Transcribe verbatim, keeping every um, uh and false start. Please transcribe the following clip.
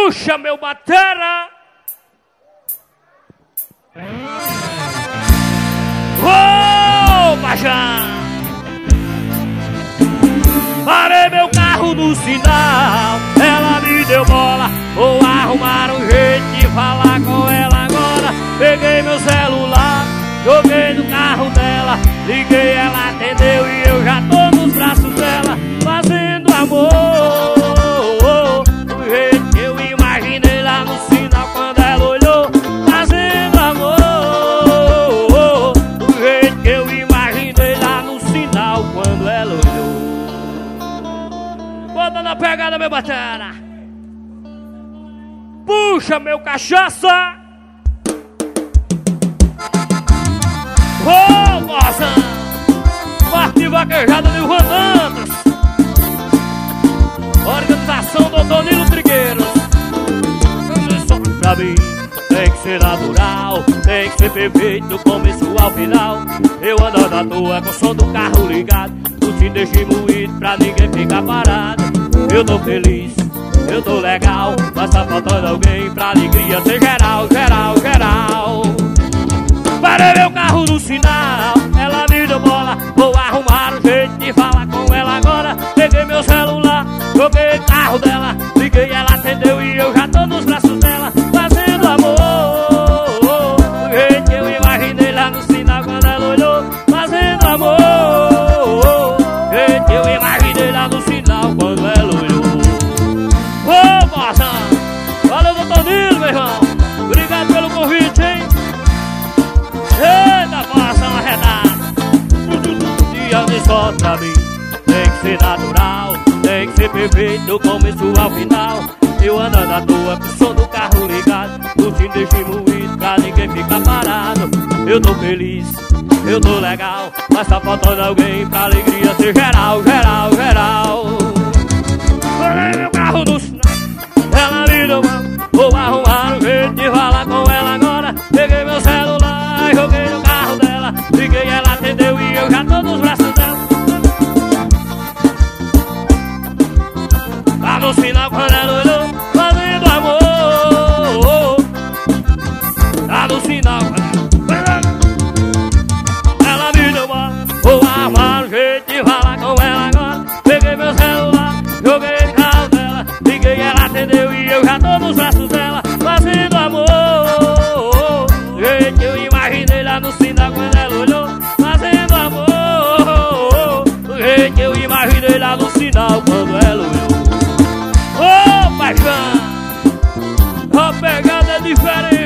Puxa, meu batera! Ô, Bajão! Parei meu carro no sinal, ela me deu bola. Vou arrumar um jeito de falar com ela agora. Peguei meu celular, joguei no carro dela, liguei, ela atendeu e eu já tô nos braços dela, fazendo amor do jeito que eu imaginei lá no sinal quando ela olhou. Fazendo amor do jeito que eu imaginei lá no sinal quando ela olhou. Bota na pegada, meu batera. Puxa, meu cachaça. Ô, oh, moça, parte vaquejada de Vanantas. Organização doutor Nilo Trigueiros. Só pra mim tem que ser natural, tem que ser perfeito do começo ao final. Eu ando à toa com o som do carro ligado, não te deixe moído pra ninguém ficar parado. Eu tô feliz, eu tô legal, mas tá faltando alguém pra alegria ser geral, geral, geral. Parei meu carro no sinal, ela me deu bola. Vou arrumar um jeito de falar com ela agora. Peguei meu celular, joguei o carro dela, liguei, ela atendeu e eu já tô nos braços dela, fazendo amor do jeito que eu imaginei lá no sinal quando ela olhou. Fazendo amor do jeito que eu imaginei lá no sinal quando ela olhou. Ô, moça, valeu, doutor Nilo, meu irmão. Obrigado pelo convite, hein? Eita, coração arredado. Dia de só pra mim tem que ser natural, tem que ser perfeito do começo ao final. Eu andando à toa com o som do carro ligado, não te deixe moído pra ninguém ficar parado. Eu tô feliz, eu tô legal, mas tá faltando alguém pra alegria ser geral, geral, geral. Parei meu carro no sinal, ela me deu uma. Vou arrumar um jeito de falar com ela agora. Peguei meu celular, joguei no carro dela, liguei, ela atendeu e eu já tô nos braços dela. Tá no sinal quando ela olhou, fazendo amor. Tá no sinal quando ela ela me deu bola. Vou arrumar um jeito de falar com ela agora. Peguei meu celular, joguei no carro dela, liguei, ela atendeu e eu já tô nos braços dela, fazendo amor do jeito que eu imaginei lá no sinal quando ela olhou. Fazendo amor do jeito que eu imaginei lá no sinal quando ela olhou. Ô, paixão, a pegada é diferente.